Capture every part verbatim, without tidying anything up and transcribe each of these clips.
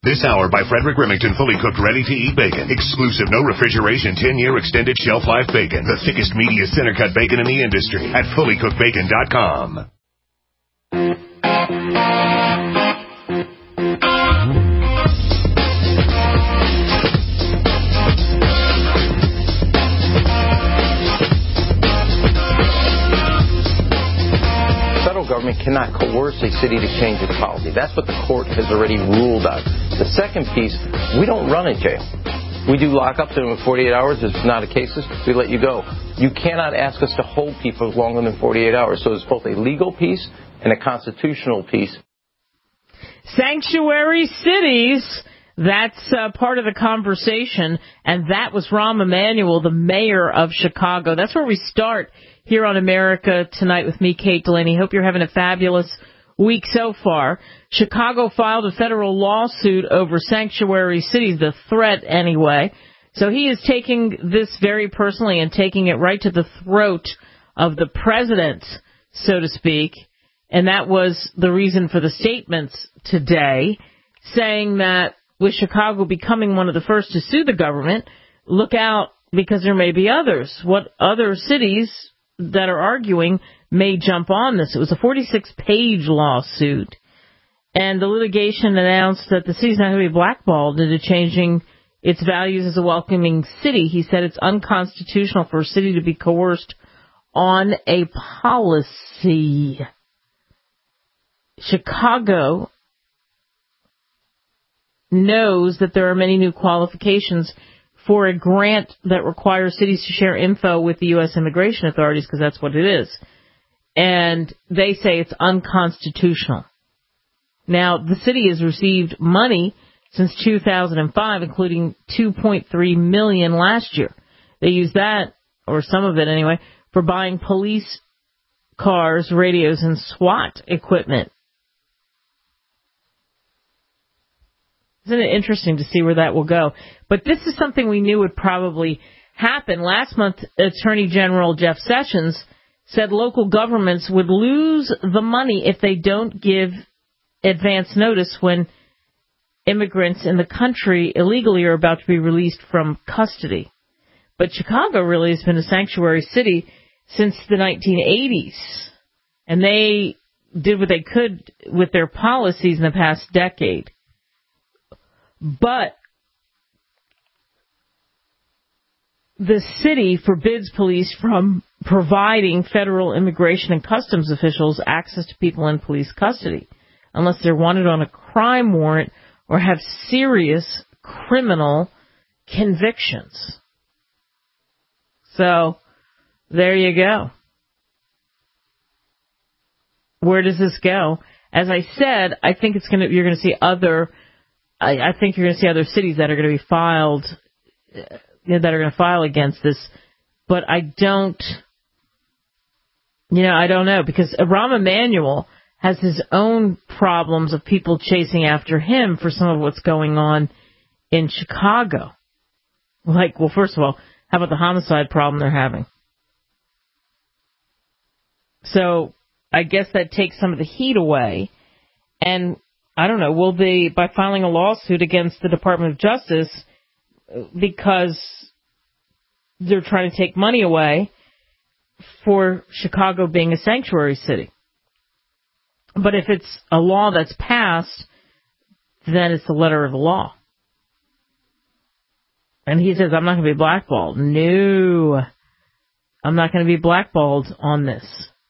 This hour by Frederick Remington, fully cooked, ready-to-eat bacon. Exclusive, no refrigeration, ten-year extended shelf life bacon. The thickest, meatiest, center-cut bacon in the industry at fully cooked bacon dot com. Government cannot coerce a city to change its policy. That's what the court has already ruled on. The second piece, we don't run a jail. We do lockups, and in forty-eight hours, if it's not a cases, we let you go. You cannot ask us to hold people longer than forty-eight hours. So it's both a legal piece and a constitutional piece. Sanctuary cities, that's uh, part of the conversation, and that was Rahm Emanuel, the mayor of Chicago. That's where we start here on America Tonight with me, Kate Delaney. Hope you're having a fabulous week so far. Chicago filed a federal lawsuit over sanctuary cities, the threat anyway. So he is taking this very personally and taking it right to the throat of the president, so to speak. And that was the reason for the statements today, saying that with Chicago becoming one of the first to sue the government, look out because there may be others. What other cities that are arguing may jump on this? It was a forty-six page lawsuit, and the litigation announced that the city's not going to be blackballed into changing its values as a welcoming city. He said it's unconstitutional for a city to be coerced on a policy. Chicago knows that there are many new qualifications for a grant that requires cities to share info with the U S immigration authorities, because that's what it is. And they say it's unconstitutional. Now, the city has received money since two thousand five, including two point three million dollars last year. They use that, or some of it anyway, for buying police cars, radios, and SWAT equipment. Isn't it interesting to see where that will go? But this is something we knew would probably happen. Last month, Attorney General Jeff Sessions said local governments would lose the money if they don't give advance notice when immigrants in the country illegally are about to be released from custody. But Chicago really has been a sanctuary city since the nineteen eighties. And they did what they could with their policies in the past decade. But the city forbids police from providing federal immigration and customs officials access to people in police custody unless they're wanted on a crime warrant or have serious criminal convictions. So there you go. Where does this go? As I said, I think it's going to. You're going to see other. I, I think you're going to see other cities that are going to be filed, uh, that are going to file against this. But I don't, you know, I don't know, because Rahm Emanuel has his own problems of people chasing after him for some of what's going on in Chicago. Like, well, first of all, how about the homicide problem they're having? So I guess that takes some of the heat away. And I don't know, will they, by filing a lawsuit against the Department of Justice because they're trying to take money away for Chicago being a sanctuary city? But if it's a law that's passed, then it's the letter of the law. And he says, I'm not going to be blackballed. No, I'm not going to be blackballed on this.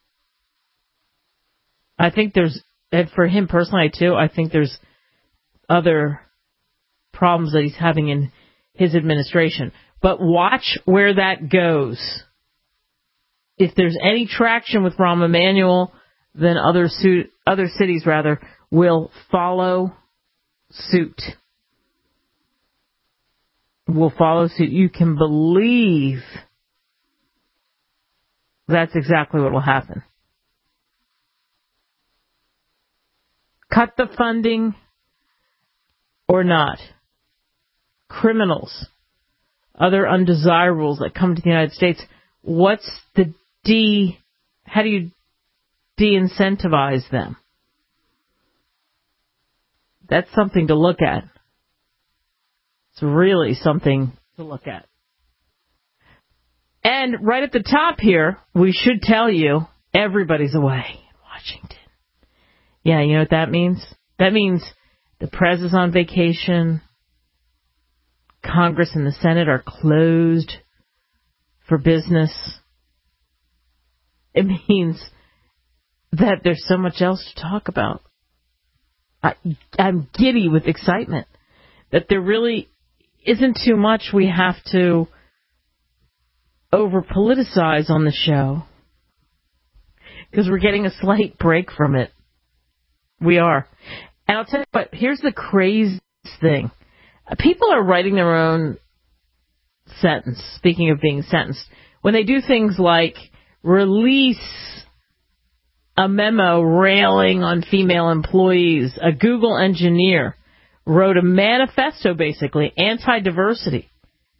I think there's, and for him personally, too, I think there's other problems that he's having in his administration. But watch where that goes. If there's any traction with Rahm Emanuel, then other suit, other cities, rather, will follow suit. Will follow suit. You can believe that's exactly what will happen. Cut the funding or not. Criminals, other undesirables that come to the United States, what's the de, how do you de-incentivize them? That's something to look at. It's really something to look at. And right at the top here, we should tell you, everybody's away in Washington. Yeah, you know what that means? That means the press is on vacation. Congress and the Senate are closed for business. It means that there's so much else to talk about. I, I'm giddy with excitement that there really isn't too much we have to over-politicize on the show, because we're getting a slight break from it. We are. And I'll tell you what, here's the craziest thing. People are writing their own sentence, speaking of being sentenced, when they do things like release a memo railing on female employees. A Google engineer wrote a manifesto, basically, anti-diversity,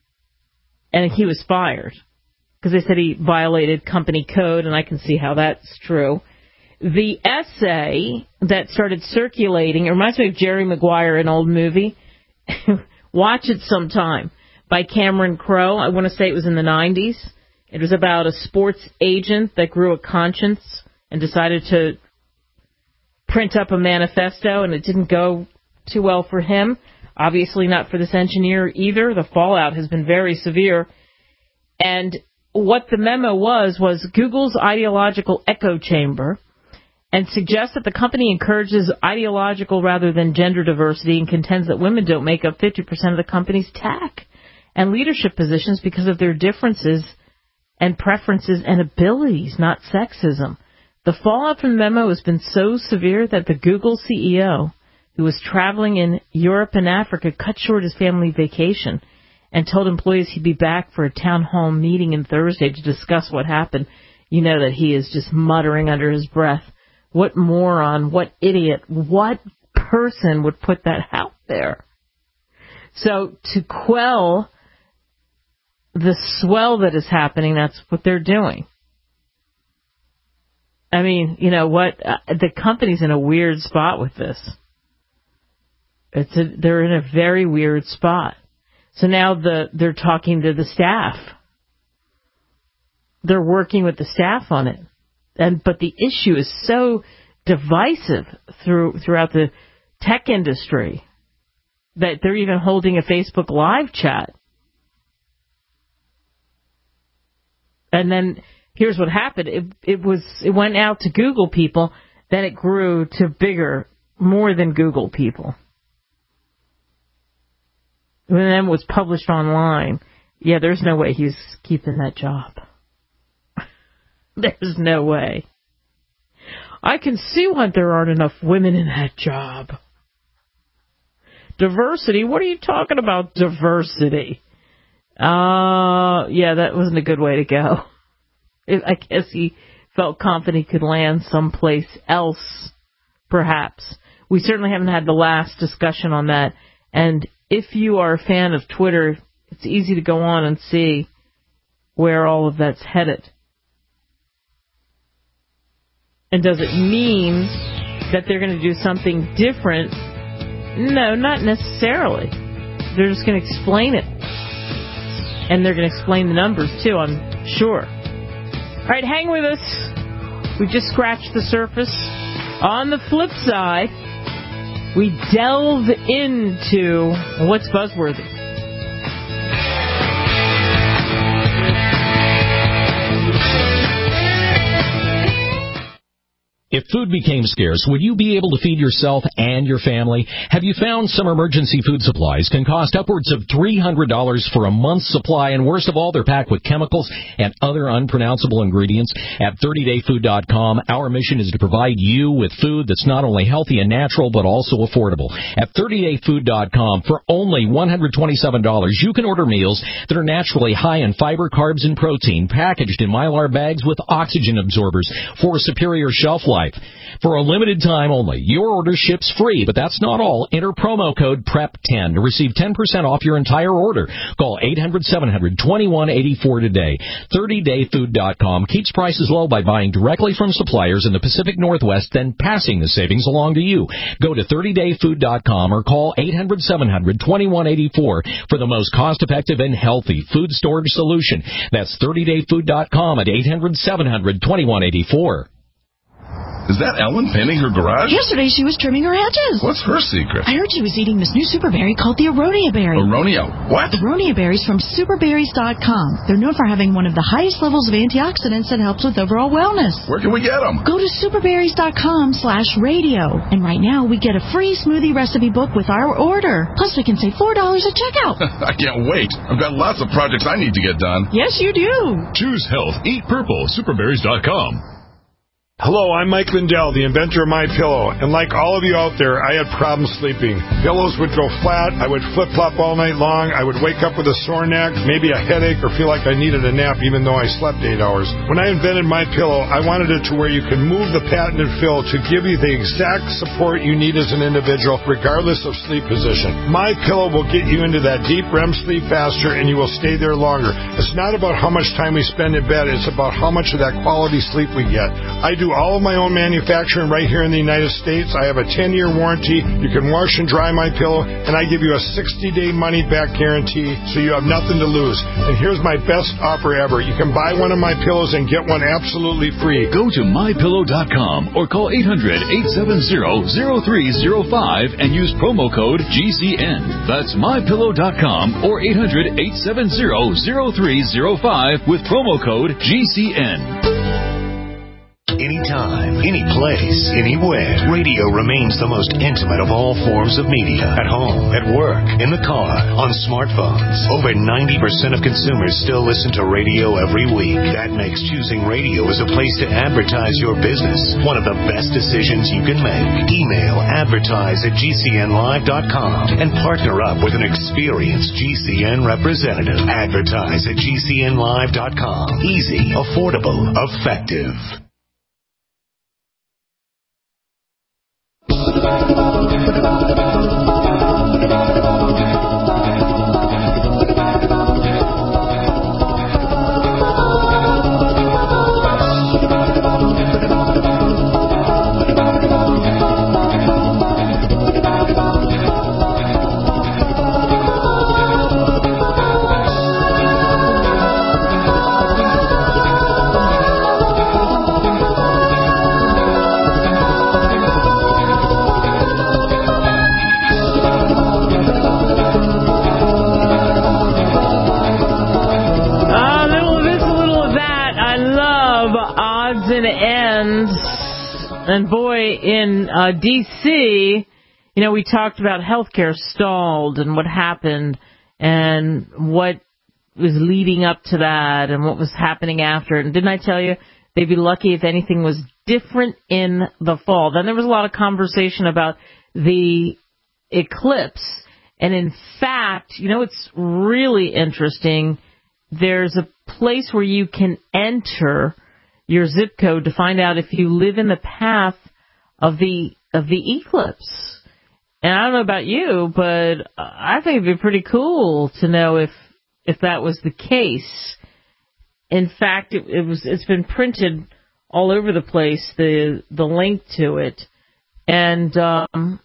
and he was fired because they said he violated company code, and I can see how that's true. The essay that started circulating, it reminds me of Jerry Maguire, an old movie. Watch it sometime, by Cameron Crowe. I want to say it was in the nineties. It was about a sports agent that grew a conscience and decided to print up a manifesto, and it didn't go too well for him. Obviously not for this engineer either. The fallout has been very severe. And what the memo was, was Google's ideological echo chamber, and suggests that the company encourages ideological rather than gender diversity, and contends that women don't make up fifty percent of the company's tech and leadership positions because of their differences and preferences and abilities, not sexism. The fallout from the memo has been so severe that the Google C E O, who was traveling in Europe and Africa, cut short his family vacation and told employees he'd be back for a town hall meeting on Thursday to discuss what happened. You know that he is just muttering under his breath. What moron, what idiot, what person would put that out there? So to quell the swell that is happening, that's what they're doing. I mean, you know what? Uh, the company's in a weird spot with this. It's a, they're in a very weird spot. So now the they're talking to the staff. They're working with the staff on it. And but the issue is so divisive through throughout the tech industry that they're even holding a Facebook Live chat. And then here's what happened. It it was it went out to Google people, then it grew to bigger, more than Google people. And then it was published online. Yeah, there's no way he's keeping that job. There's no way. I can see why there aren't enough women in that job. Diversity? What are you talking about, diversity? Uh, yeah, that wasn't a good way to go. I guess he felt confident he could land someplace else, perhaps. We certainly haven't had the last discussion on that. And if you are a fan of Twitter, it's easy to go on and see where all of that's headed. And does it mean that they're going to do something different? No, not necessarily. They're just going to explain it. And they're going to explain the numbers, too, I'm sure. All right, hang with us. We just scratched the surface. On the flip side, we delve into what's buzzworthy. If food became scarce, would you be able to feed yourself and your family? Have you found some emergency food supplies can cost upwards of three hundred dollars for a month's supply, and worst of all, they're packed with chemicals and other unpronounceable ingredients? At thirty day food dot com, our mission is to provide you with food that's not only healthy and natural, but also affordable. At thirty day food dot com, for only one hundred twenty-seven dollars, you can order meals that are naturally high in fiber, carbs, and protein, packaged in Mylar bags with oxygen absorbers for superior shelf life. life. For a limited time only, your order ships free, but that's not all. Enter promo code P R E P ten to receive ten percent off your entire order. Call eight hundred, seven hundred, twenty-one eighty-four today. thirty day food dot com keeps prices low by buying directly from suppliers in the Pacific Northwest, then passing the savings along to you. Go to thirty day food dot com or call eight hundred, seven hundred, twenty-one eighty-four for the most cost-effective and healthy food storage solution. That's thirty day food dot com at eight hundred, seven hundred, twenty-one eighty-four. Is that Ellen painting her garage? Yesterday she was trimming her hedges. What's her secret? I heard she was eating this new super berry called the Aronia berry. Aronia what? Aronia berries from super berries dot com. They're known for having one of the highest levels of antioxidants that helps with overall wellness. Where can we get them? Go to super berries dot com slash radio. And right now we get a free smoothie recipe book with our order. Plus we can save four dollars at checkout. I can't wait. I've got lots of projects I need to get done. Yes, you do. Choose health. Eat purple. super berries dot com. Hello, I'm Mike Lindell, the inventor of MyPillow, and like all of you out there, I had problems sleeping. Pillows would go flat, I would flip-flop all night long, I would wake up with a sore neck, maybe a headache, or feel like I needed a nap even though I slept eight hours. When I invented MyPillow, I wanted it to where you can move the patented fill to give you the exact support you need as an individual, regardless of sleep position. MyPillow will get you into that deep R E M sleep faster, and you will stay there longer. It's not about how much time we spend in bed, it's about how much of that quality sleep we get. I do all of my own manufacturing right here in the United States. I have a ten year warranty. You can wash and dry my pillow, and I give you a sixty day money-back guarantee, so you have nothing to lose. And here's my best offer ever. You can buy one of my pillows and get one absolutely free. Go to my pillow dot com or call eight hundred, eight seven zero, zero three zero five and use promo code G C N. That's my pillow dot com or eight hundred, eight seven zero, zero three zero five with promo code G C N. Anytime, any place, anywhere, radio remains the most intimate of all forms of media. At home, at work, in the car, on smartphones. Over ninety percent of consumers still listen to radio every week. That makes choosing radio as a place to advertise your business one of the best decisions you can make. Email advertise at G C N live dot com and partner up with an experienced G C N representative. Advertise at G C N live dot com. Easy, affordable, effective. And boy, in uh, D C, you know, we talked about healthcare stalled and what happened and what was leading up to that and what was happening after. And didn't I tell you they'd be lucky if anything was different in the fall? Then there was a lot of conversation about the eclipse. And in fact, you know, it's really interesting. There's a place where you can enter your zip code to find out if you live in the path of the of the eclipse. And I don't know about you, but I think it'd be pretty cool to know if if that was the case. In fact, it, it was it's been printed all over the place, the the link to it. And um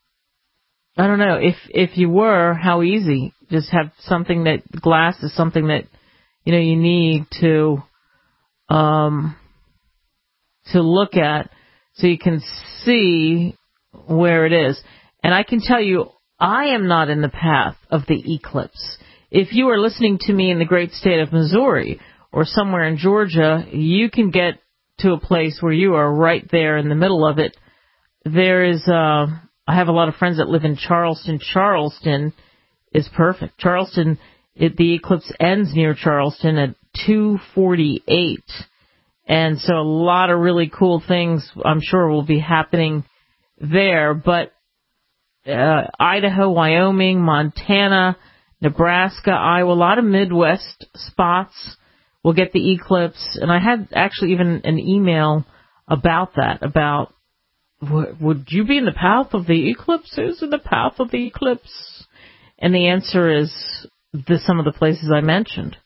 I don't know if if you were, how easy. Just have something that glass is something that you know you need to Um, to look at so you can see where it is. And I can tell you, I am not in the path of the eclipse. If you are listening to me in the great state of Missouri or somewhere in Georgia, you can get to a place where you are right there in the middle of it. There is, uh, I have a lot of friends that live in Charleston. Charleston is perfect. Charleston, it, the eclipse ends near Charleston at two forty-eight. And so a lot of really cool things, I'm sure, will be happening there. But uh, Idaho, Wyoming, Montana, Nebraska, Iowa, a lot of Midwest spots will get the eclipse. And I had actually even an email about that, about w- would you be in the path of the eclipse? Who's in the path of the eclipse? And the answer is the, some of the places I mentioned.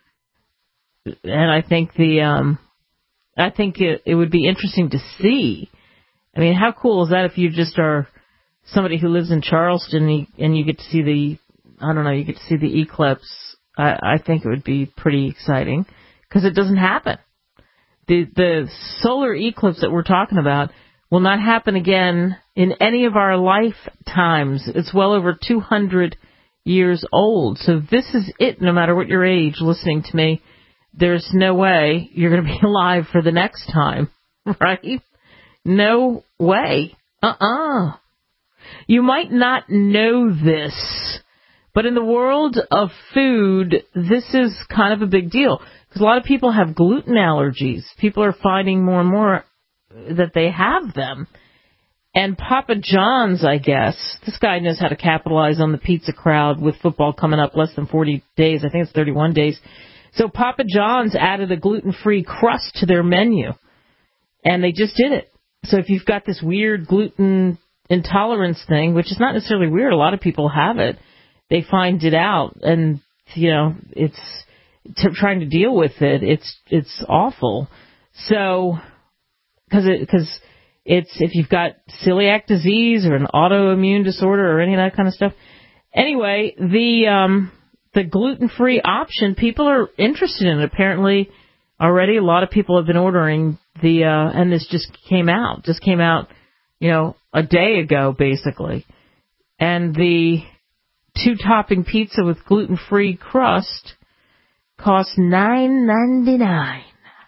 And I think the, um, I think it, it would be interesting to see. I mean, how cool is that if you just are somebody who lives in Charleston and you, and you get to see the, I don't know, you get to see the eclipse? I, I think it would be pretty exciting because it doesn't happen. The the solar eclipse that we're talking about will not happen again in any of our lifetimes. It's well over two hundred years old. So this is it, no matter what your age, listening to me. There's no way you're going to be alive for the next time, right? No way. Uh-uh. You might not know this, but in the world of food, this is kind of a big deal. Because a lot of people have gluten allergies. People are finding more and more that they have them. And Papa John's, I guess, this guy knows how to capitalize on the pizza crowd with football coming up less than forty days. I think it's thirty-one days. So Papa John's added a gluten-free crust to their menu. And they just did it. So if you've got this weird gluten intolerance thing, which is not necessarily weird, a lot of people have it, they find it out. And, you know, it's to trying to deal with it. It's it's awful. So, because it, cause it's if you've got celiac disease or an autoimmune disorder or any of that kind of stuff. Anyway, the... um The gluten-free option, people are interested in it. Apparently, already a lot of people have been ordering the, uh, and this just came out, just came out, you know, a day ago, basically. And the two-topping pizza with gluten-free crust costs nine ninety-nine.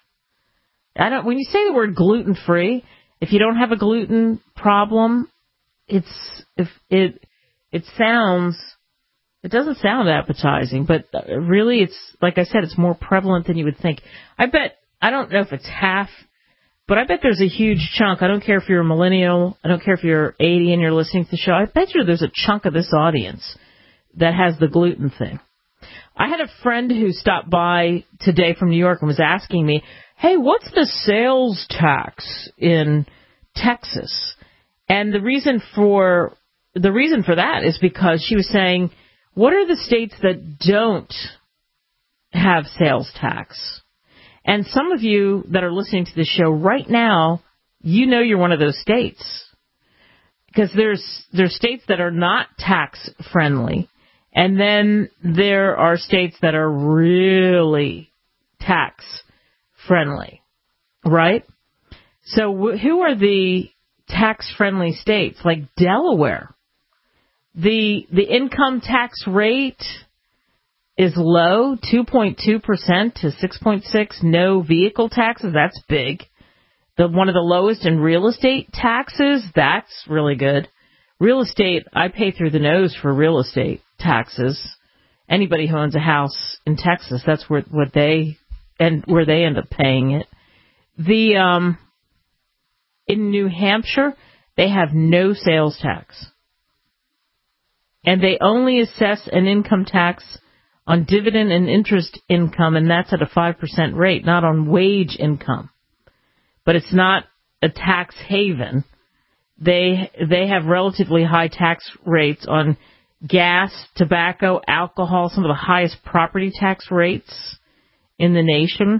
I don't. When you say the word gluten-free, if you don't have a gluten problem, it's if it it sounds. It doesn't sound appetizing, but really it's, like I said, it's more prevalent than you would think. I bet, I don't know if it's half, but I bet there's a huge chunk. I don't care if you're a millennial. I don't care if you're eighty and you're listening to the show. I bet you there's a chunk of this audience that has the gluten thing. I had a friend who stopped by today from New York and was asking me, hey, what's the sales tax in Texas? And the reason for, the reason for that is because she was saying, what are the states that don't have sales tax? And some of you that are listening to the show right now, you know you're one of those states. Because there's there's states that are not tax friendly, and then there are states that are really tax friendly, right? So wh- who are the tax friendly states? Like Delaware. The the income tax rate is low, two point two percent to six point six. No vehicle taxes, that's big. The one of the lowest in real estate taxes, that's really good. Real estate, I pay through the nose for real estate taxes. Anybody who owns a house in Texas, that's where what they and where they end up paying it. The um in New Hampshire, they have no sales tax. And they only assess an income tax on dividend and interest income, and that's at a five percent rate, not on wage income. But it's not a tax haven. They they have relatively high tax rates on gas, tobacco, alcohol, some of the highest property tax rates in the nation.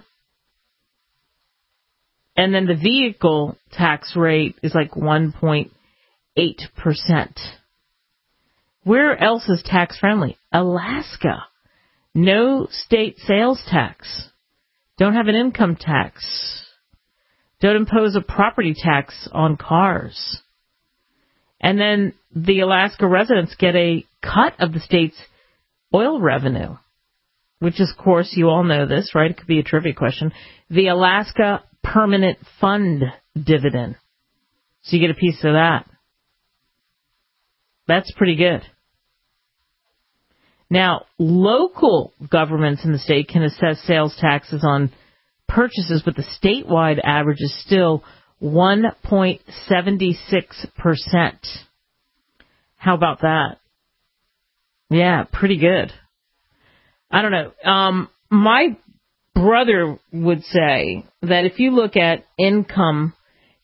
And then the vehicle tax rate is like one point eight percent. Where else is tax-friendly? Alaska. No state sales tax. Don't have an income tax. Don't impose a property tax on cars. And then the Alaska residents get a cut of the state's oil revenue, which, of course, you all know this, right? It could be a trivia question. The Alaska Permanent Fund dividend. So you get a piece of that. That's pretty good. Now, local governments in the state can assess sales taxes on purchases, but the statewide average is still one point seven six percent. How about that? Yeah, pretty good. I don't know. Um, my brother would say that if you look at income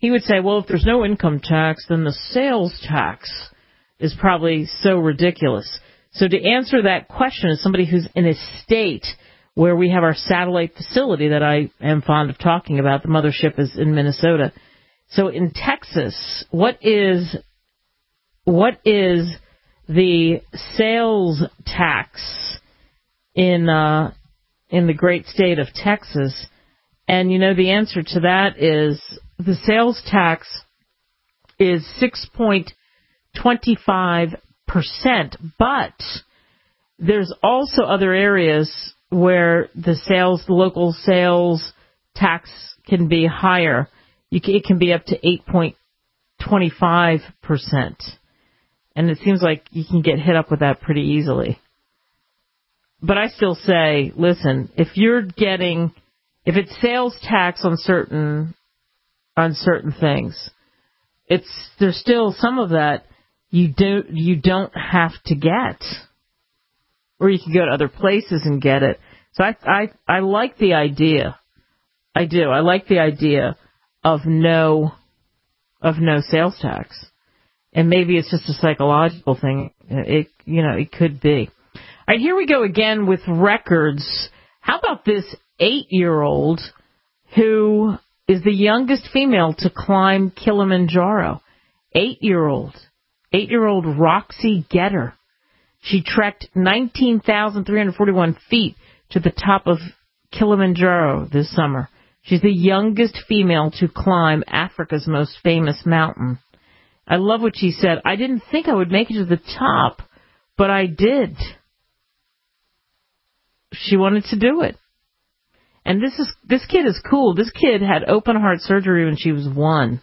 he would say, well, if there's no income tax, then the sales tax is probably so ridiculous. So to answer that question, as somebody who's in a state where we have our satellite facility that I am fond of talking about, the mothership is in Minnesota. So in Texas, what is what is the sales tax in uh, in the great state of Texas? And you know the answer to that is the sales tax is six point two five percent, but there's also other areas where the sales, the local sales tax can be higher. You can, it can be up to eight point two five percent. And it seems like you can get hit up with that pretty easily. But I still say, listen, if you're getting, if it's sales tax on certain, on certain things, it's, there's still some of that you do, you don't have to get. Or you can go to other places and get it. So I, I, I like the idea. I do. I like the idea of no, of no sales tax. And maybe it's just a psychological thing. It, you know, it could be. All right, here we go again with records. How about this eight-year-old who is the youngest female to climb Kilimanjaro? Eight-year-old. Eight-year-old Roxy Getter. She trekked nineteen thousand three hundred forty-one feet to the top of Kilimanjaro this summer. She's the youngest female to climb Africa's most famous mountain. I love what she said. I didn't think I would make it to the top, but I did. She wanted to do it. And this is this kid is cool. This kid had open heart surgery when she was one.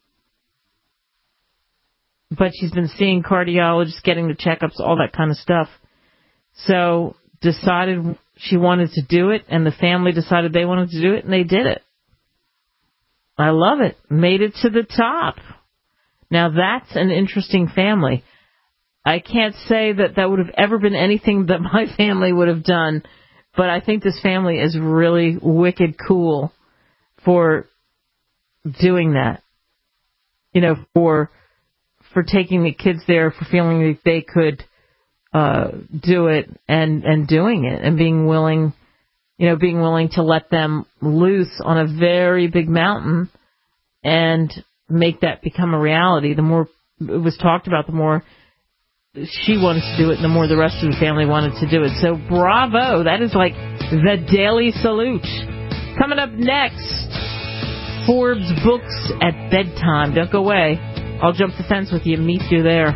But she's been seeing cardiologists, getting the checkups, all that kind of stuff. So decided she wanted to do it, and the family decided they wanted to do it, and they did it. I love it. Made it to the top. Now that's an interesting family. I can't say that that would have ever been anything that my family would have done, but I think this family is really wicked cool for doing that. You know, for for taking the kids there, for feeling that they could uh, do it and, and doing it and being willing, you know, being willing to let them loose on a very big mountain and make that become a reality. The more it was talked about, the more she wanted to do it, and the more the rest of the family wanted to do it. So bravo. That is like the daily salute. Coming up next, Forbes Books at Bedtime. Don't go away. I'll jump the fence with you and meet you there.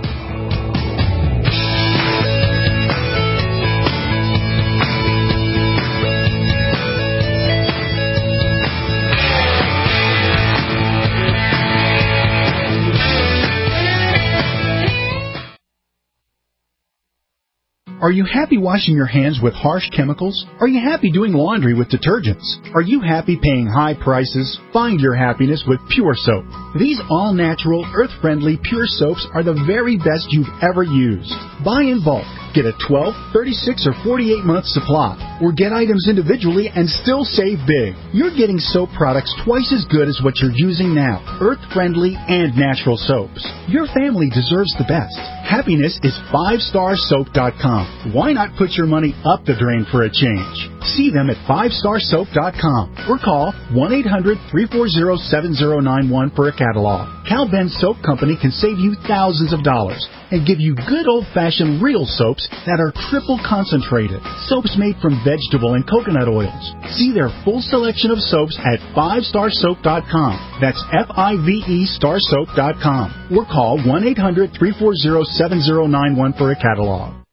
Are you happy washing your hands with harsh chemicals? Are you happy doing laundry with detergents? Are you happy paying high prices? Find your happiness with Pure Soap. These all-natural, earth-friendly Pure Soaps are the very best you've ever used. Buy in bulk. Get a twelve, thirty-six, or forty-eight month supply. Or get items individually and still save big. You're getting soap products twice as good as what you're using now. Earth-friendly and natural soaps. Your family deserves the best. Happiness is five star soap dot com. Why not put your money up the drain for a change? See them at five star soap dot com or call one eight hundred, three four zero, seven zero nine one for a catalog. Cal Ben Soap Company can save you thousands of dollars and give you good old-fashioned real soaps that are triple concentrated. Soaps made from vegetable and coconut oils. See their full selection of soaps at five star soap dot com. That's F I V E star soap dot com. Or call one eight hundred, three four zero, seven zero nine one for a catalog.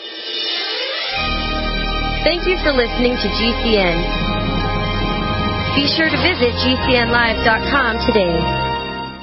Thank you for listening to G C N. Be sure to visit G C N live dot com today.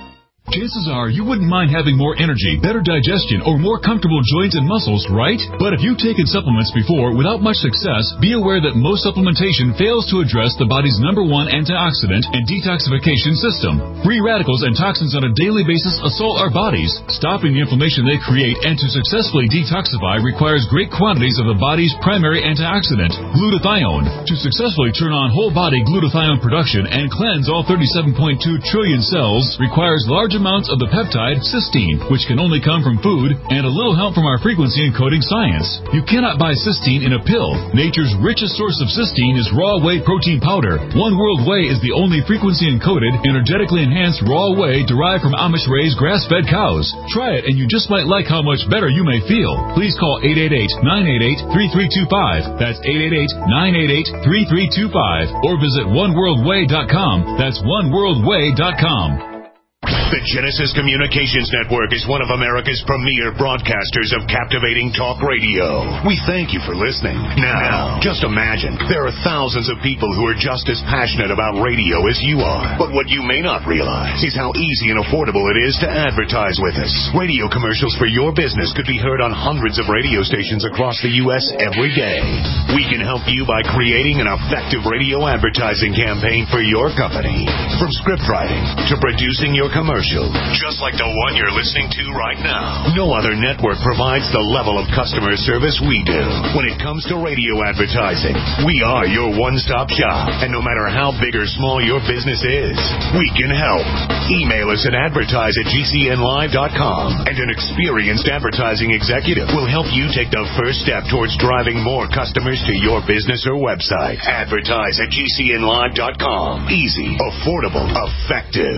Chances are you wouldn't mind having more energy, better digestion, or more comfortable joints and muscles, right? But if you've taken supplements before without much success, be aware that most supplementation fails to address the body's number one antioxidant and detoxification system. Free radicals and toxins on a daily basis assault our bodies. Stopping the inflammation they create and to successfully detoxify requires great quantities of the body's primary antioxidant, glutathione. To successfully turn on whole-body glutathione production and cleanse all thirty-seven point two trillion cells requires large amounts of the peptide cysteine, which can only come from food, and a little help from our frequency encoding science. You cannot buy cysteine in a pill. Nature's richest source of cysteine is raw whey protein powder. One World Whey is the only frequency encoded, energetically enhanced raw whey derived from Amish-raised grass-fed cows. Try it and you just might like how much better you may feel. Please call eight eight eight, nine eight eight, three three two five. That's eight eight eight, nine eight eight, three three two five. Or visit one world way dot com. That's one world way dot com. The Genesis Communications Network is one of America's premier broadcasters of captivating talk radio. We thank you for listening. Now, just imagine, there are thousands of people who are just as passionate about radio as you are. But what you may not realize is how easy and affordable it is to advertise with us. Radio commercials for your business could be heard on hundreds of radio stations across the U S every day. We can help you by creating an effective radio advertising campaign for your company. From script writing to producing your commercial, just like the one you're listening to right now. No other network provides the level of customer service we do. When it comes to radio advertising, we are your one-stop shop. And no matter how big or small your business is, we can help. Email us at advertise at g c n live dot com, and an experienced advertising executive will help you take the first step towards driving more customers to your business or website. Advertise at g c n live dot com. Easy, affordable, effective.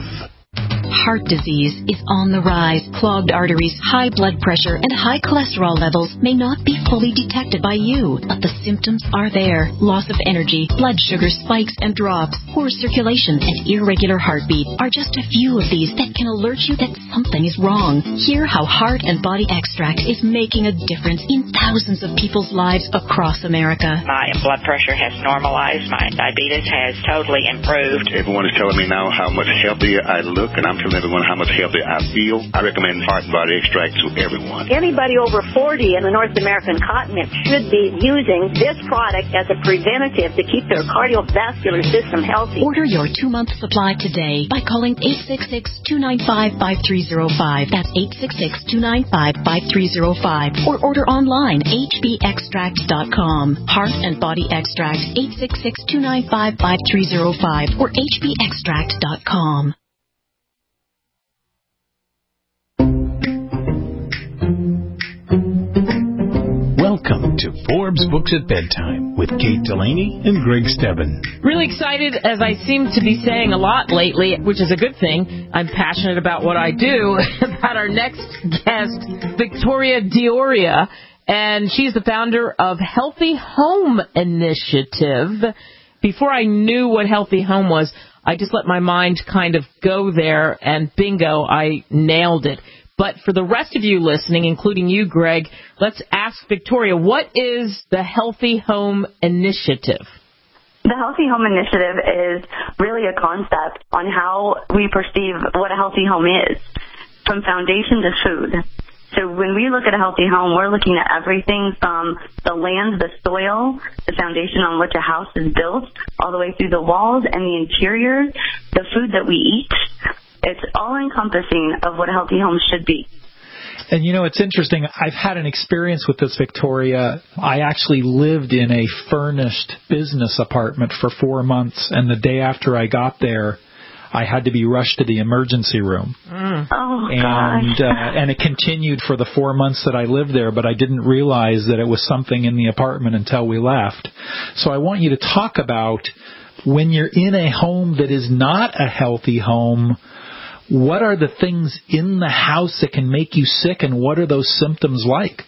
Heart disease is on the rise. Clogged arteries, high blood pressure, and high cholesterol levels may not be fully detected by you, but the symptoms are there. Loss of energy, blood sugar spikes and drops, poor circulation, and irregular heartbeat are just a few of these that can alert you that something is wrong. Hear how Heart and Body Extract is making a difference in thousands of people's lives across America. My blood pressure has normalized. My diabetes has totally improved. Everyone is telling me now how much healthier I look, and I'm telling everyone how much healthier I feel. I recommend Heart and Body Extract to everyone. Anybody over forty in the North American continent should be using this product as a preventative to keep their cardiovascular system healthy. Order your two-month supply today by calling eight six six, two nine five, five three zero five. That's eight six six, two nine five, five three zero five. Or order online, h b extracts dot com. Heart and Body Extract, eight six six, two nine five, five three zero five or h b extract dot com. Welcome to Forbes Books at Bedtime with Kate Delaney and Greg Stebbin. Really excited, as I seem to be saying a lot lately, which is a good thing. I'm passionate about what I do, about our next guest, Victoria D'Auria, and she's the founder of Healthy Home Initiative. Before I knew what Healthy Home was, I just let my mind kind of go there, and bingo, I nailed it. But for the rest of you listening, including you, Greg, let's ask Victoria, what is the Healthy Home Initiative? The Healthy Home Initiative is really a concept on how we perceive what a healthy home is, from foundation to food. So when we look at a healthy home, we're looking at everything from the land, the soil, the foundation on which a house is built, all the way through the walls and the interior, the food that we eat. It's all-encompassing of what a healthy home should be. And, you know, it's interesting. I've had an experience with this, Victoria. I actually lived in a furnished business apartment for four months, and the day after I got there, I had to be rushed to the emergency room. Mm. Oh, and, gosh. uh, and it continued for the four months that I lived there, but I didn't realize that it was something in the apartment until we left. So I want you to talk about when you're in a home that is not a healthy home, what are the things in the house that can make you sick, and what are those symptoms like?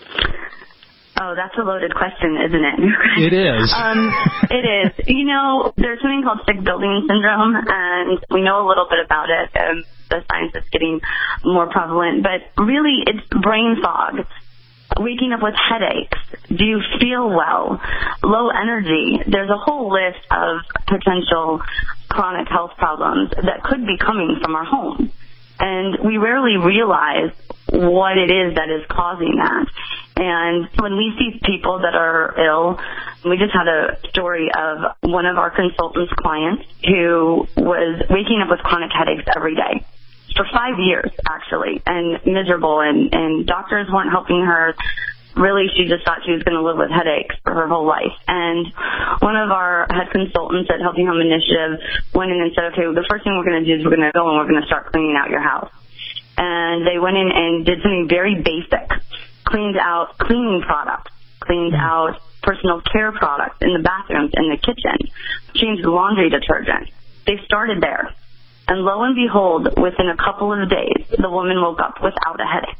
Oh, that's a loaded question, isn't it? It is. um, it is. You know, there's something called sick building syndrome, and we know a little bit about it. Um, the science is getting more prevalent, but really it's brain fog. Waking up with headaches. Do you feel well? Low energy. There's a whole list of potential chronic health problems that could be coming from our home. And we rarely realize what it is that is causing that. And when we see people that are ill, we just had a story of one of our consultants' clients who was waking up with chronic headaches every day for five years, actually, and miserable, and, and doctors weren't helping her. Really, she just thought she was going to live with headaches for her whole life. And one of our head consultants at Healthy Home Initiative went in and said, okay, well, the first thing we're going to do is we're going to go and we're going to start cleaning out your house. And they went in and did something very basic, cleaned out cleaning products, cleaned out personal care products in the bathrooms, in the kitchen, changed laundry detergent. They started there. And lo and behold, within a couple of days, the woman woke up without a headache.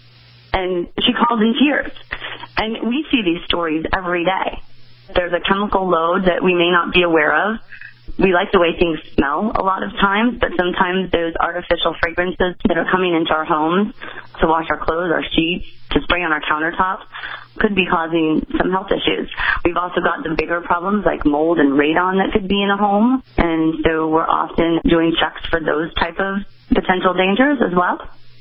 And she called in tears. And we see these stories every day. There's a chemical load that we may not be aware of. We like the way things smell a lot of times, but sometimes those artificial fragrances that are coming into our homes to wash our clothes, our sheets, to spray on our countertops could be causing some health issues. We've also got the bigger problems like mold and radon that could be in a home, and so we're often doing checks for those type of potential dangers as well.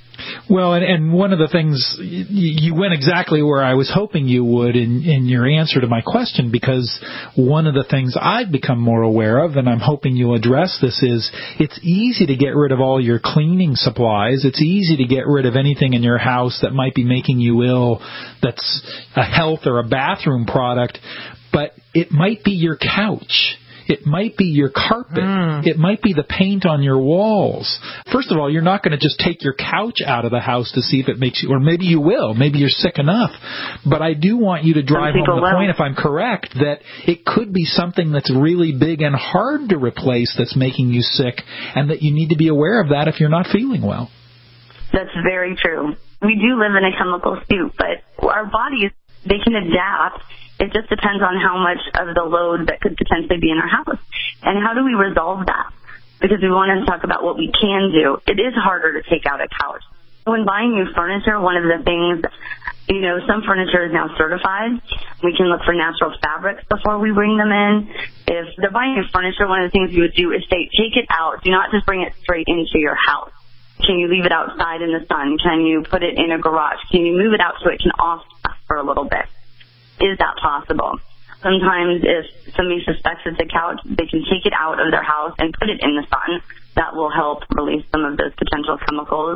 Well, and, and one of the things, you, you went exactly where I was hoping you would in, in your answer to my question, because one of the things I've become more aware of, and I'm hoping you'll address this, is it's easy to get rid of all your cleaning supplies. It's easy to get rid of anything in your house that might be making you ill that's a health or a bathroom product, but it might be your couch. It might be your carpet. Mm. It might be the paint on your walls. First of all, you're not going to just take your couch out of the house to see if it makes you, or maybe you will. Maybe you're sick enough. But I do want you to drive home the will. point, if I'm correct, that it could be something that's really big and hard to replace that's making you sick, and that you need to be aware of that if you're not feeling well. That's very true. We do live in a chemical soup, but our bodies, they can adapt. It just depends on how much of the load that could potentially be in our house. And how do we resolve that? Because we want to talk about what we can do. It is harder to take out a couch. When buying new furniture, one of the things, you know, some furniture is now certified. We can look for natural fabrics before we bring them in. If they're buying new furniture, one of the things you would do is say, take it out. Do not just bring it straight into your house. Can you leave it outside in the sun? Can you put it in a garage? Can you move it out so it can off for a little bit? Is that possible? Sometimes if somebody suspects it's a couch, they can take it out of their house and put it in the sun. That will help release some of those potential chemicals.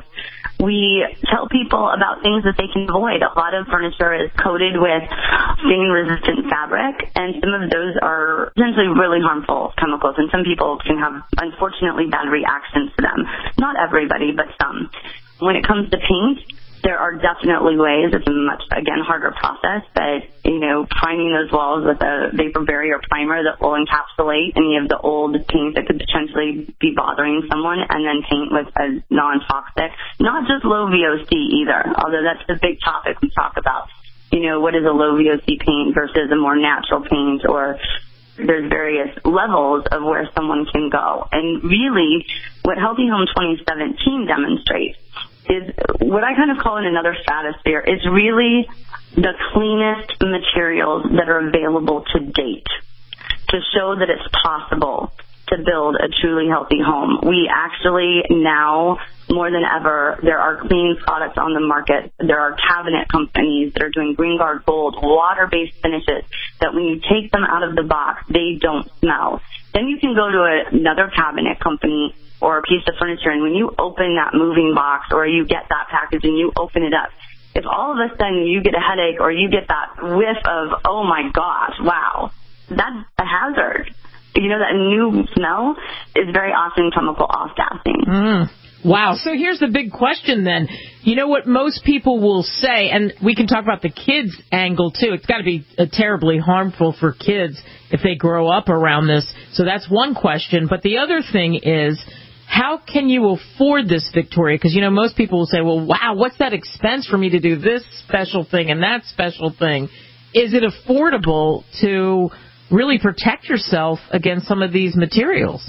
We tell people about things that they can avoid. A lot of furniture is coated with stain-resistant fabric, and some of those are potentially really harmful chemicals, and some people can have, unfortunately, bad reactions to them. Not everybody, but some. When it comes to paint, there are definitely ways. It's a much, again, harder process, but, you know, priming those walls with a vapor barrier primer that will encapsulate any of the old paint that could potentially be bothering someone, and then paint with a non-toxic, not just low V O C either, although that's the big topic we talk about. You know, what is a low V O C paint versus a more natural paint, or there's various levels of where someone can go. And really, what Healthy Home twenty seventeen demonstrates is what I kind of call in another stratosphere. It's really the cleanest materials that are available to date to show that it's possible to build a truly healthy home. We actually now, more than ever, there are clean products on the market. There are cabinet companies that are doing GreenGuard Gold, water-based finishes, that when you take them out of the box, they don't smell. Then you can go to a, another cabinet company or a piece of furniture, and when you open that moving box or you get that package and you open it up, if all of a sudden you get a headache or you get that whiff of, oh my gosh, wow, that's a hazard. You know, that new smell is very often chemical off-gassing. Mm. Wow. So here's the big question then. You know what most people will say, and we can talk about the kids' angle too. It's got to be uh, terribly harmful for kids if they grow up around this. So that's one question. But the other thing is, how can you afford this, Victoria? Because, you know, most people will say, well, wow, what's that expense for me to do this special thing and that special thing? Is it affordable to really protect yourself against some of these materials?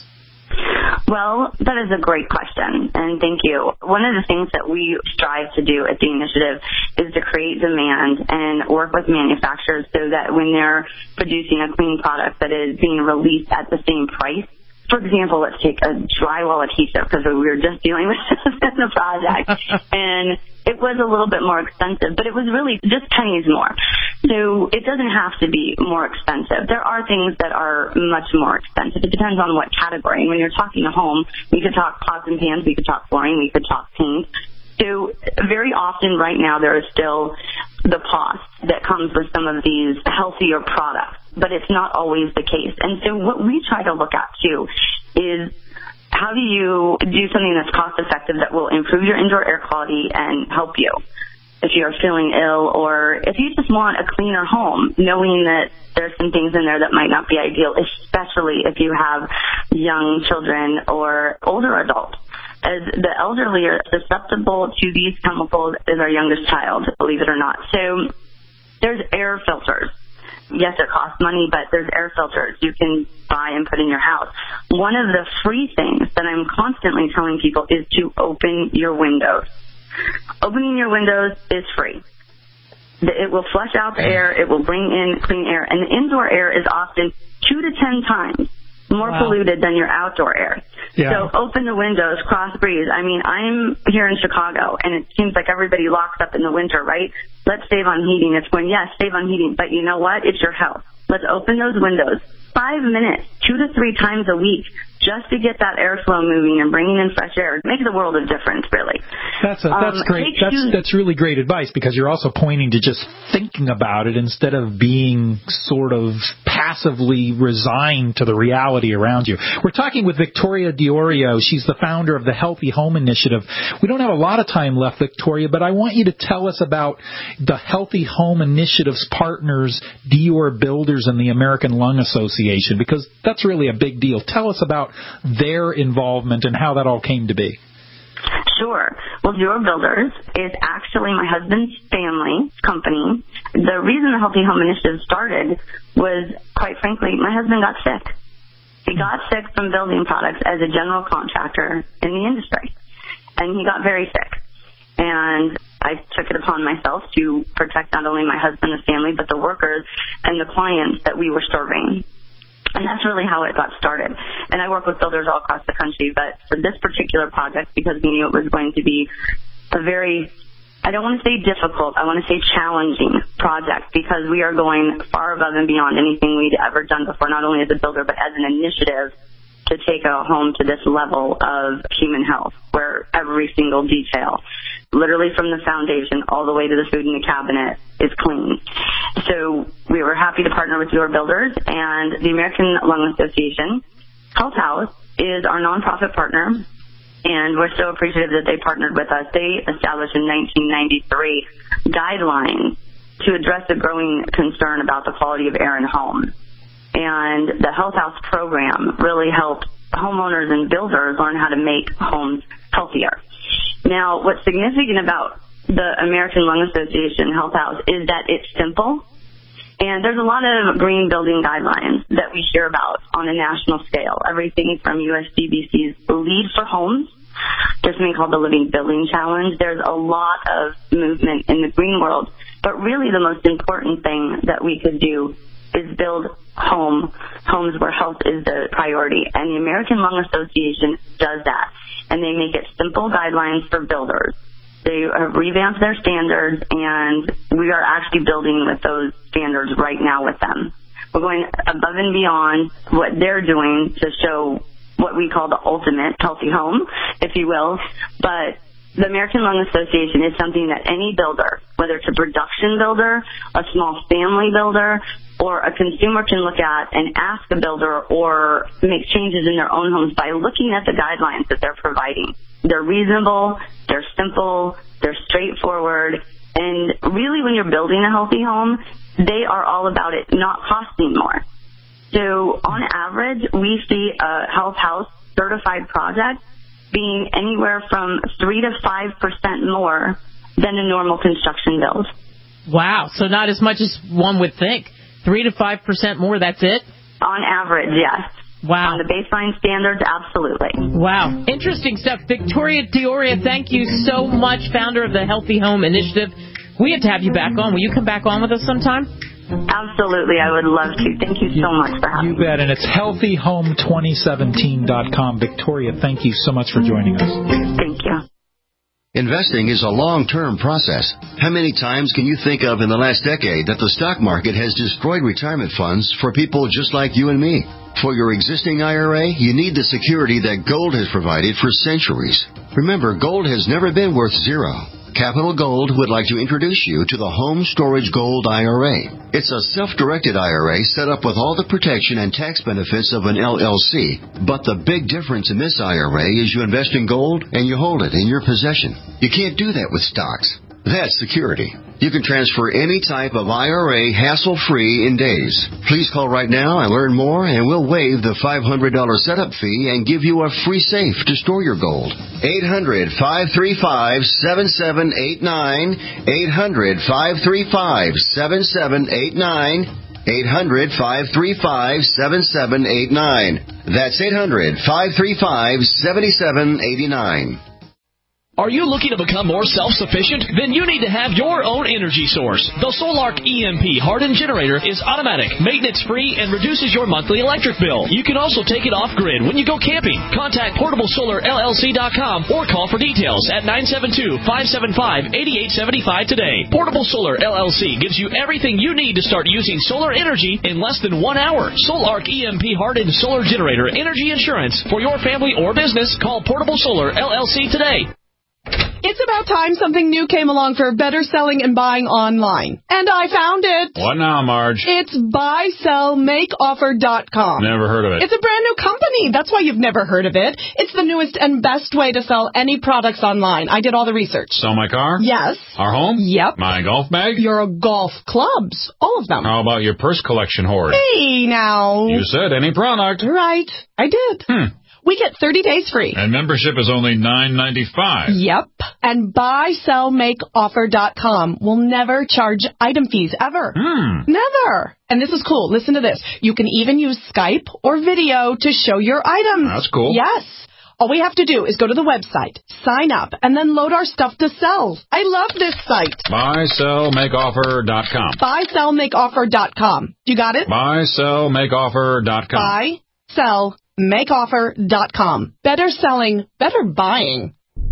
Well, that is a great question, and thank you. One of the things that we strive to do at the initiative is to create demand and work with manufacturers so that when they're producing a clean product that is being released at the same price for example, let's take a drywall adhesive, because we were just dealing with this in the project. And it was a little bit more expensive, but it was really just pennies more. So it doesn't have to be more expensive. There are things that are much more expensive. It depends on what category. And when you're talking a home, we could talk pots and pans, we could talk flooring, we could talk paint. So very often right now there is still the cost that comes with some of these healthier products, but it's not always the case. And so what we try to look at too is how do you do something that's cost effective that will improve your indoor air quality and help you if you're feeling ill, or if you just want a cleaner home, knowing that there's some things in there that might not be ideal, especially if you have young children or older adults. As the elderly are susceptible to these chemicals as our youngest child, believe it or not. So there's air filters. Yes, it costs money, but there's air filters you can buy and put in your house. One of the free things that I'm constantly telling people is to open your windows. Opening your windows is free. It will flush out the air. It will bring in clean air. And the indoor air is often two to ten times more wow. polluted than your outdoor air. Yeah. So open the windows, cross breeze. I mean, I'm here in Chicago, and it seems like everybody locks up in the winter, right? Let's save on heating. It's going, yes, save on heating. But you know what? It's your health. Let's open those windows. Five minutes, two to three times a week, just to get that airflow moving and bringing in fresh air. It makes a world of difference, really. That's a, that's um, great. That's you, that's really great advice, because you're also pointing to just thinking about it instead of being sort of passively resigned to the reality around you. We're talking with Victoria Diorio. She's the founder of the Healthy Home Initiative. We don't have a lot of time left, Victoria, but I want you to tell us about the Healthy Home Initiative's partners, Dior Builders and the American Lung Association, because that's really a big deal. Tell us about their involvement and how that all came to be. Sure. Well, Dior Builders is actually my husband's family company. The reason the Healthy Home Initiative started was, quite frankly, my husband got sick. He got sick from building products as a general contractor in the industry, and he got very sick. And I took it upon myself to protect not only my husband and family, but the workers and the clients that we were serving. And that's really how it got started. And I work with builders all across the country, but for this particular project, because we knew it was going to be a very, I don't want to say difficult, I want to say challenging project, because we are going far above and beyond anything we'd ever done before, not only as a builder, but as an initiative to take a home to this level of human health, where every single detail, literally from the foundation all the way to the food in the cabinet, is clean. So we were happy to partner with Dior Builders, and the American Lung Association Health House is our nonprofit partner, and we're so appreciative that they partnered with us. They established in nineteen ninety-three guidelines to address the growing concern about the quality of air in homes. And the Health House program really helped homeowners and builders learn how to make homes healthier. Now, what's significant about the American Lung Association Health House is that it's simple. And there's a lot of green building guidelines that we hear about on a national scale. Everything from U S G B C's Lead for Homes. There's something called the Living Building Challenge. There's a lot of movement in the green world. But really the most important thing that we could do is build home, homes where health is the priority. And the American Lung Association does that. And they make it simple guidelines for builders. They have revamped their standards, and we are actually building with those standards right now with them. We're going above and beyond what they're doing to show what we call the ultimate healthy home, if you will. But the American Lung Association is something that any builder, whether it's a production builder, a small family builder, or a consumer can look at and ask a builder or make changes in their own homes by looking at the guidelines that they're providing. They're reasonable, they're simple, they're straightforward, and really when you're building a healthy home, they are all about it not costing more. So on average, we see a Health House certified project being anywhere from three to five percent more than a normal construction build. Wow, so not as much as one would think. three to five percent more, that's it? On average, yes. Wow. On the baseline standards, absolutely. Wow. Interesting stuff. Victoria Diorio, thank you so much, founder of the Healthy Home Initiative. We have to have you back on. Will you come back on with us sometime? Absolutely, I would love to. Thank you so much for having me. You bet, and it's healthy home twenty seventeen dot com. Victoria, thank you so much for joining us. Thank you. Investing is a long-term process. How many times can you think of in the last decade that the stock market has destroyed retirement funds for people just like you and me? For your existing I R A, you need the security that gold has provided for centuries. Remember, gold has never been worth zero. Capital Gold would like to introduce you to the Home Storage Gold I R A. It's a self-directed I R A set up with all the protection and tax benefits of an L L C. But the big difference in this I R A is you invest in gold and you hold it in your possession. You can't do that with stocks. That's security. You can transfer any type of I R A hassle-free in days. Please call right now and learn more, and we'll waive the five hundred dollars setup fee and give you a free safe to store your gold. eight hundred, five three five, seven seven eight nine. eight hundred, five three five, seven seven eight nine. eight hundred, five three five, seven seven eight nine. That's eight hundred, five three five, seven seven eight nine. Are you looking to become more self-sufficient? Then you need to have your own energy source. The Solark E M P hardened generator is automatic, maintenance-free, and reduces your monthly electric bill. You can also take it off-grid when you go camping. Contact portable solar L L C dot com or call for details at nine seven two, five seven five, eight eight seven five today. Portable Solar L L C gives you everything you need to start using solar energy in less than one hour. Solark E M P hardened solar generator energy insurance for your family or business. Call Portable Solar L L C today. It's about time something new came along for better selling and buying online. And I found it. What now, Marge? It's buy sell make offer dot com. Never heard of it. It's a brand new company. That's why you've never heard of it. It's the newest and best way to sell any products online. I did all the research. Sell my car? Yes. Our home? Yep. My golf bag? Your golf clubs. All of them. How about your purse collection hoard? Hey, now. You said any product. Right. I did. Hmm. We get thirty days free. And membership is only nine ninety-five. Yep. And buy sell make offer dot com will never charge item fees, ever. Hmm. Never. And this is cool. Listen to this. You can even use Skype or video to show your items. That's cool. Yes. All we have to do is go to the website, sign up, and then load our stuff to sell. I love this site. buy sell make offer dot com. buy sell make offer dot com. You got it? buy sell make offer dot com. buy sell make offer dot com. Better selling, better buying.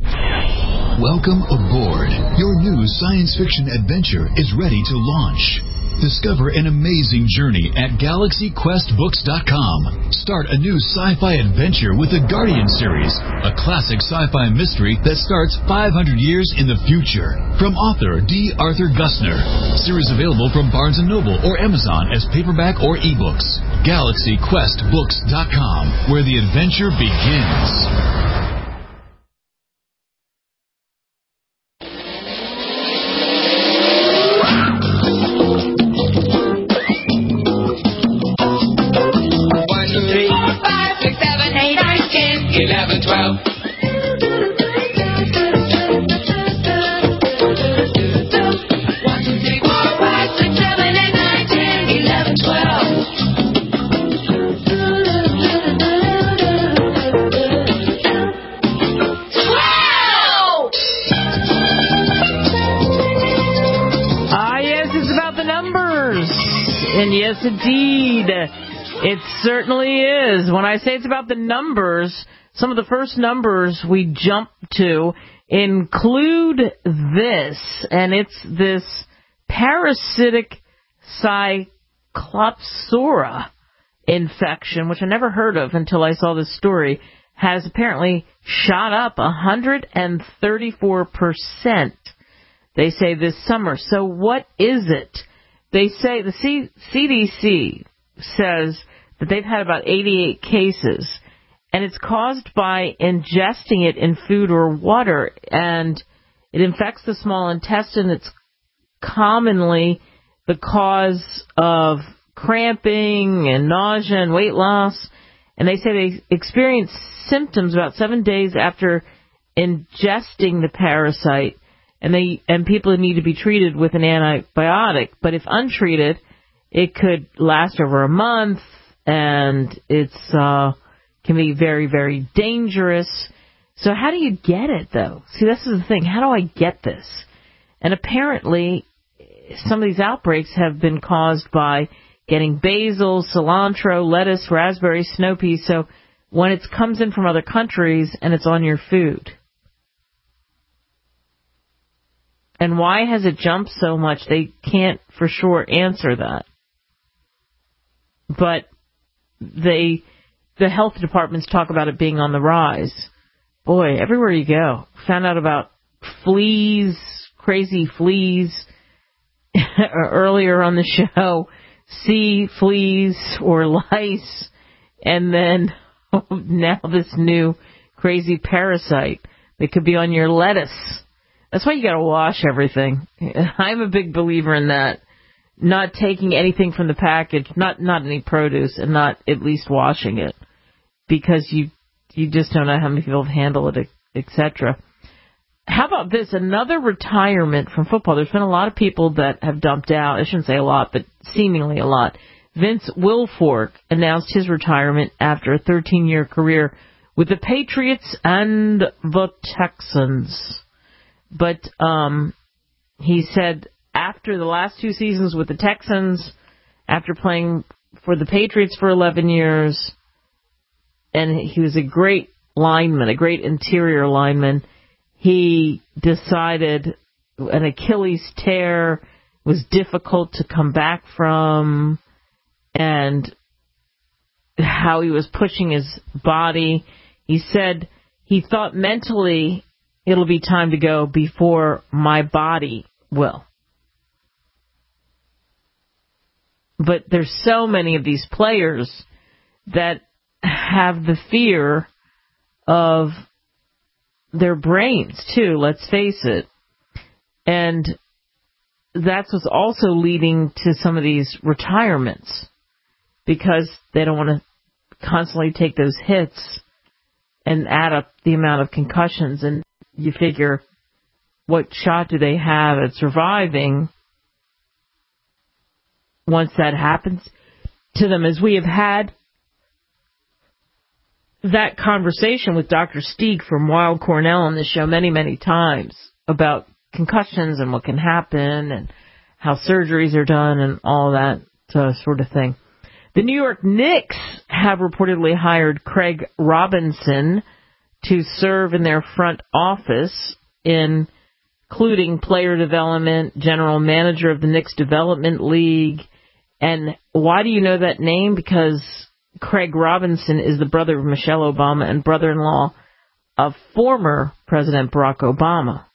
Welcome aboard. Your new science fiction adventure is ready to launch. Discover an amazing journey at galaxy quest books dot com. Start a new sci-fi adventure with the Guardian series, a classic sci-fi mystery that starts five hundred years in the future. From author D. Arthur Gusner. Series available from Barnes and Noble or Amazon as paperback or ebooks. galaxy quest books dot com, where the adventure begins. eleven, twelve. one, two, three, four, five, six, seven, eight, nine, ten, eleven, twelve. twelve! Ah, yes, it's about the numbers. And yes, indeed, it certainly is. When I say it's about the numbers, some of the first numbers we jump to include this, and it's this parasitic Cyclopsora infection, which I never heard of until I saw this story, has apparently shot up one hundred thirty-four percent, they say, this summer. So what is it? They say the C- CDC says that they've had about eighty-eight cases, and it's caused by ingesting it in food or water, and it infects the small intestine. It's commonly the cause of cramping and nausea and weight loss, and they say they experience symptoms about seven days after ingesting the parasite, and they and people need to be treated with an antibiotic. But if untreated, it could last over a month, and it's uh, can be very, very dangerous. So how do you get it, though? See, this is the thing. How do I get this? And apparently, some of these outbreaks have been caused by getting basil, cilantro, lettuce, raspberry, snow peas. So when it comes in from other countries and it's on your food. And why has it jumped so much? They can't for sure answer that. But they, the health departments talk about it being on the rise. Boy, everywhere you go. Found out about fleas, crazy fleas earlier on the show. Sea fleas or lice. And then now this new crazy parasite that could be on your lettuce. That's why you got to wash everything. I'm a big believer in that. Not taking anything from the package, not not any produce, and not at least washing it, because you you just don't know how many people handle it, et cetera. How about this? Another retirement from football. There's been a lot of people that have dumped out. I shouldn't say a lot, but seemingly a lot. Vince Wilfork announced his retirement after a thirteen-year career with the Patriots and the Texans. But um, he said after the last two seasons with the Texans, after playing for the Patriots for eleven years, and he was a great lineman, a great interior lineman, he decided an Achilles tear was difficult to come back from, and how he was pushing his body. He said he thought mentally it'll be time to go before my body will. But there's so many of these players that have the fear of their brains, too, let's face it. And that's what's also leading to some of these retirements, because they don't want to constantly take those hits and add up the amount of concussions. And you figure, what shot do they have at surviving once that happens to them? As we have had that conversation with Doctor Stieg from Weill Cornell on this show many, many times about concussions and what can happen and how surgeries are done and all that uh, sort of thing. The New York Knicks have reportedly hired Craig Robinson to serve in their front office, including player development, general manager of the Knicks Development League. And why do you know that name? Because Craig Robinson is the brother of Michelle Obama and brother-in-law of former President Barack Obama.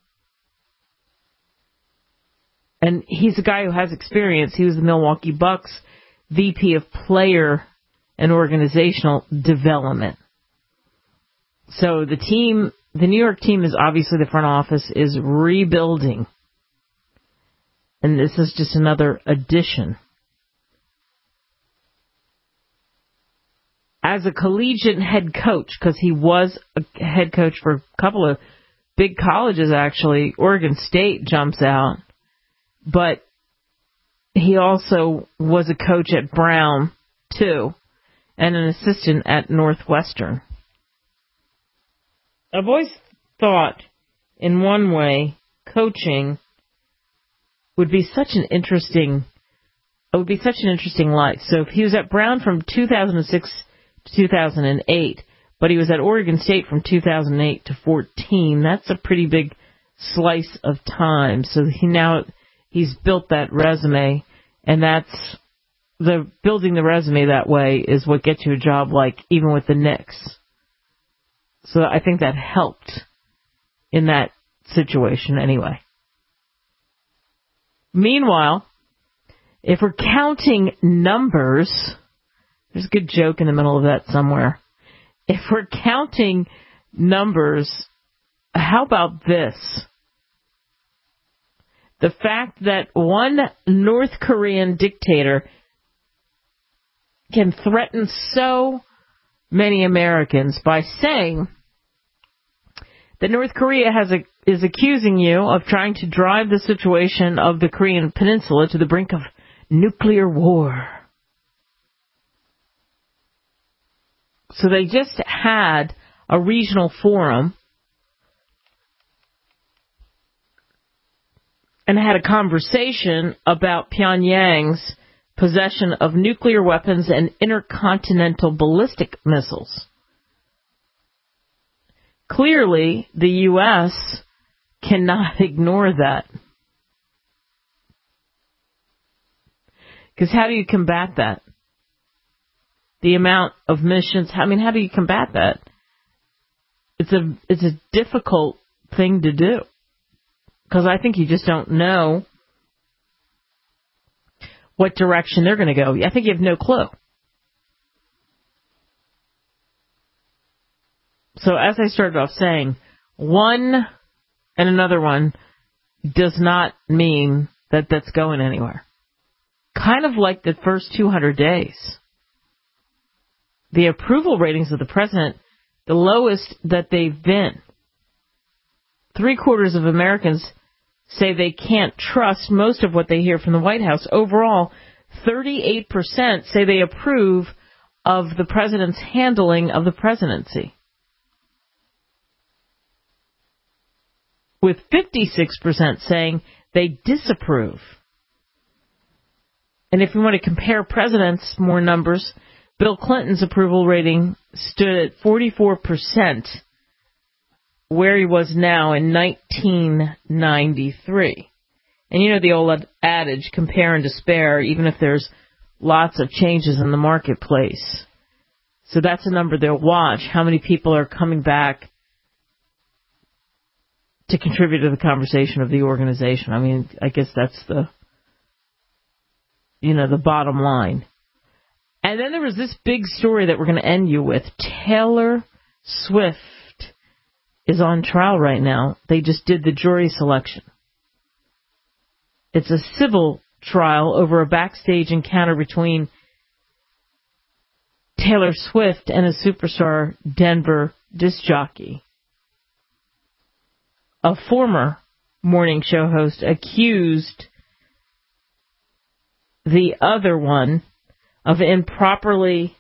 And he's a guy who has experience. He was the Milwaukee Bucks V P of Player and Organizational Development. So the team, the New York team is obviously, the front office is rebuilding. And this is just another addition. As a collegiate head coach, because he was a head coach for a couple of big colleges, actually, Oregon State jumps out. But he also was a coach at Brown, too, and an assistant at Northwestern. I've always thought, in one way, coaching would be such an interesting, it would be such an interesting life. So if he was at Brown from two thousand six to two thousand eight, but he was at Oregon State from two thousand eight to fourteen, that's a pretty big slice of time. So he now, he's built that resume, and that's, the building the resume that way is what gets you a job, like even with the Knicks. So I think that helped in that situation anyway. Meanwhile, if we're counting numbers, there's a good joke in the middle of that somewhere. If we're counting numbers, how about this? The fact that one North Korean dictator can threaten so many Americans by saying that North Korea has a, is accusing you of trying to drive the situation of the Korean Peninsula to the brink of nuclear war. So they just had a regional forum and had a conversation about Pyongyang's possession of nuclear weapons and intercontinental ballistic missiles. Clearly, the U S cannot ignore that. Because how do you combat that? The amount of missions, I mean, how do you combat that? It's a it's a difficult thing to do. Because I think you just don't know what direction they're going to go. I think you have no clue. So as I started off saying, one and another one does not mean that that's going anywhere. Kind of like the first two hundred days. The approval ratings of the president, the lowest that they've been. Three quarters of Americans say they can't trust most of what they hear from the White House. Overall, thirty-eight percent say they approve of the president's handling of the presidency, with fifty-six percent saying they disapprove. And if we want to compare presidents, more numbers, Bill Clinton's approval rating stood at forty-four percent, where he was now in nineteen ninety-three. And you know the old adage, compare and despair, even if there's lots of changes in the marketplace. So that's a number they'll watch. How many people are coming back to contribute to the conversation of the organization? I mean, I guess that's the, you know, the bottom line. And then there was this big story that we're going to end you with. Taylor Swift is on trial right now. They just did the jury selection. It's a civil trial over a backstage encounter between Taylor Swift and a superstar Denver disc jockey. A former morning show host accused the other one of improperly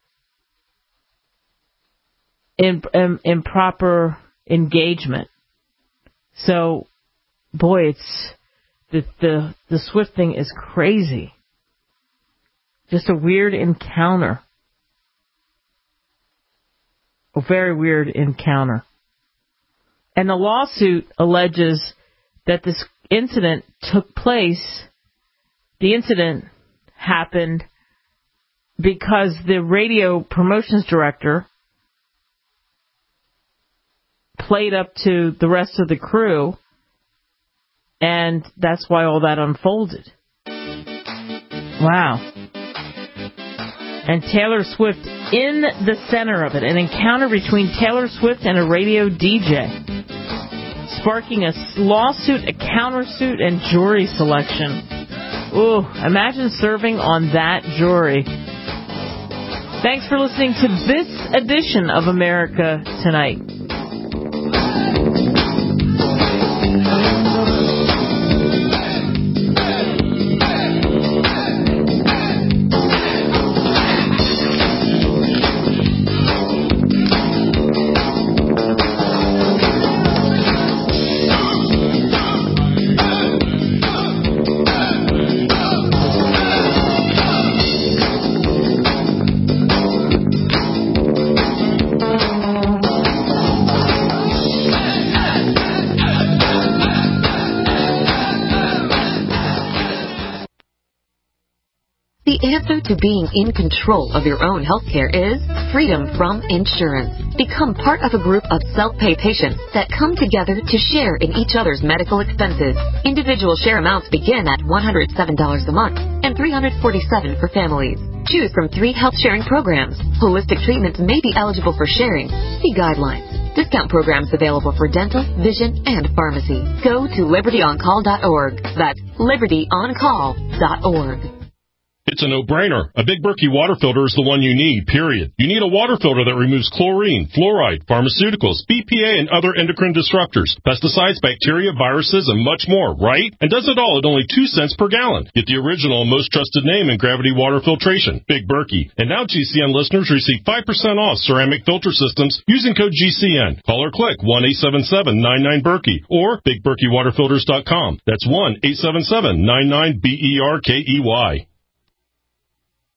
in, um, improper engagement. So, boy, it's the, the the Swift thing is crazy. Just a weird encounter. A very weird encounter. And the lawsuit alleges that this incident took place, the incident happened because the radio promotions director played up to the rest of the crew, and that's why all that unfolded. Wow. And Taylor Swift in the center of it, an encounter between Taylor Swift and a radio D J, sparking a lawsuit, a countersuit, and jury selection. Ooh, imagine serving on that jury. Thanks for listening to this edition of America Tonight. The answer to being in control of your own healthcare is freedom from insurance. Become part of a group of self-pay patients that come together to share in each other's medical expenses. Individual share amounts begin at one hundred seven dollars a month and three hundred forty-seven dollars for families. Choose from three health sharing programs. Holistic treatments may be eligible for sharing. See guidelines. Discount programs available for dental, vision, and pharmacy. Go to liberty on call dot org. That's liberty on call dot org. It's a no-brainer. A Big Berkey water filter is the one you need, period. You need a water filter that removes chlorine, fluoride, pharmaceuticals, B P A, and other endocrine disruptors, pesticides, bacteria, viruses, and much more, right? And does it all at only two cents per gallon. Get the original and most trusted name in gravity water filtration, Big Berkey. And now G C N listeners receive five percent off ceramic filter systems using code G C N. Call or click one eight seven seven nine nine Berkey or big berkey water filters dot com. That's one eight seven seven nine nine B E R K E Y.